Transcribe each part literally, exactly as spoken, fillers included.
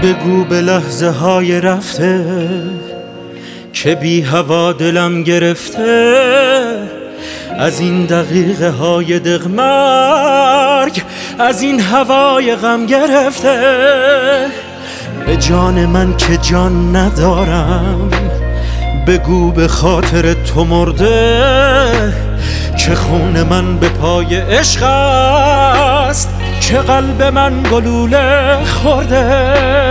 بگو به لحظه های رفته که بی هوا دلم گرفته، از این دقیقه های دقمرگ، از این هوای غم گرفته. به جان من که جان ندارم، بگو به خاطر تو مرده، که خون من به پای عشق است، که قلب من گلوله خورده.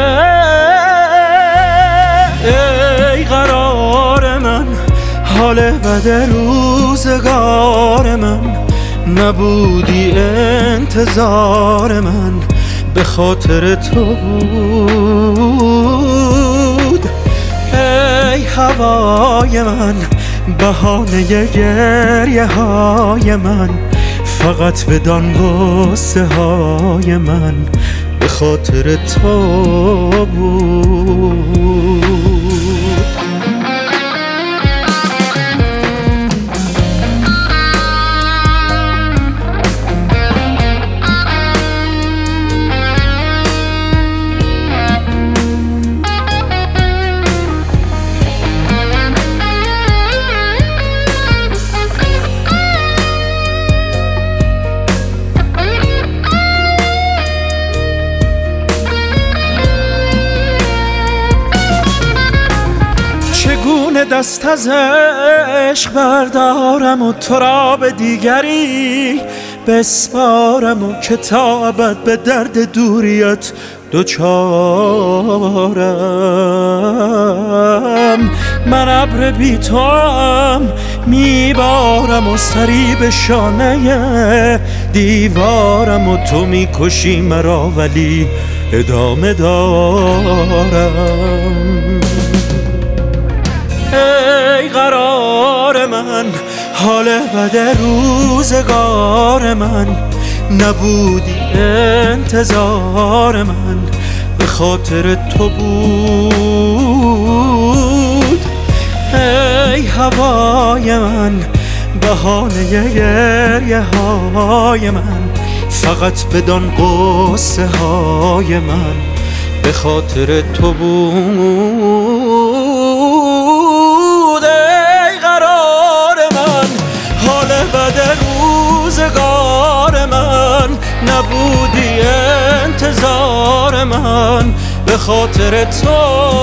ای قرار من، حال بد روزگار من، نبودی انتظار من به خاطر تو بود. ای هوای من، بهانه گریه های من، فقط بدان غصه های من به خاطر تو بود. چگونه دست از عشق بردارم و تو را به دیگری بسپارم، و که تا ابد به درد دوریت دوچارم. من ابر بی توام میبارم و سری به شانه دیوارم، و تو میکشی مرا ولی ادامه دارم. ای قرار من، حال بد روزگار من، نبودی انتظار من به خاطر تو بود. ای هوای من، بهانه گریه های من، فقط بدان غصه های من به خاطر تو بود. روزگار من، نبودی انتظار من به خاطر تو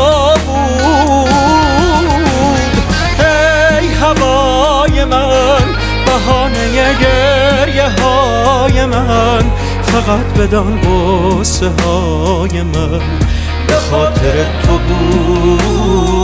بود. ای هوای من، بهانه گریه های من، فقط بدان غصه های من به خاطر تو بود.